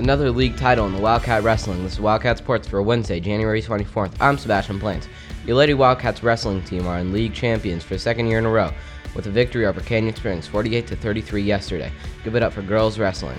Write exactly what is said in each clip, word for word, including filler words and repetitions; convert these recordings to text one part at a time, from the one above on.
Another league title in the Wildcat Wrestling. This is Wildcat Sports for Wednesday, January twenty-fourth. I'm Sebastian Plains. Your Lady Wildcats wrestling team are in league champions for the second year in a row with a victory over Canyon Springs, forty-eight to thirty-three yesterday. Give it up for girls wrestling.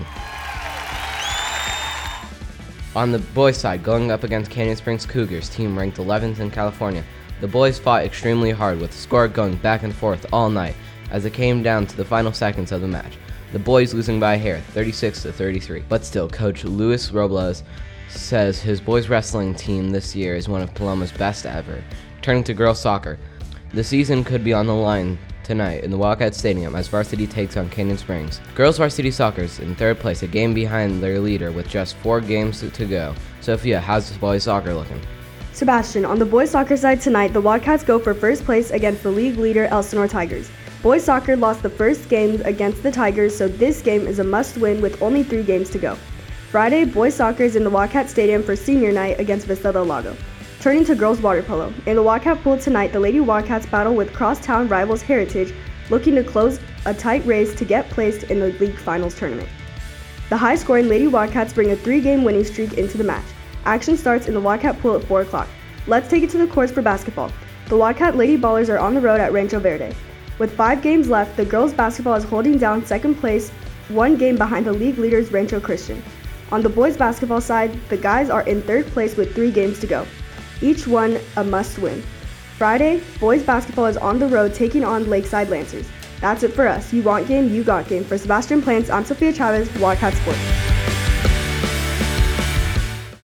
On the boys' side, going up against Canyon Springs Cougars, team ranked eleventh in California. The boys fought extremely hard with the score going back and forth all night as it came down to the final seconds of the match. The boys losing by a hair, thirty-six to thirty-three. But still, Coach Luis Robles says his boys wrestling team this year is one of Paloma's best ever. Turning to girls soccer, the season could be on the line tonight in the Wildcat Stadium as varsity takes on Canyon Springs. Girls varsity soccer is in third place, a game behind their leader with just four games to go. Sophia, how's the boys soccer looking? Sebastian, on the boys soccer side tonight, the Wildcats go for first place against the league leader Elsinore Tigers. Boys soccer lost the first game against the Tigers, so this game is a must-win with only three games to go. Friday, boys soccer is in the Wildcat Stadium for senior night against Vista del Lago. Turning to girls water polo, in the Wildcat pool tonight, the Lady Wildcats battle with crosstown rivals Heritage, looking to close a tight race to get placed in the league finals tournament. The high-scoring Lady Wildcats bring a three-game winning streak into the match. Action starts in the Wildcat pool at four o'clock. Let's take it to the courts for basketball. The Wildcat Lady Ballers are on the road at Rancho Verde. With five games left, the girls' basketball is holding down second place, one game behind the league leaders Rancho Christian. On the boys' basketball side, the guys are in third place with three games to go, each one a must-win. Friday, boys' basketball is on the road taking on Lakeside Lancers. That's it for us. You want game, you got game. For Sebastian Plants, I'm Sophia Chavez, Wildcat Sports.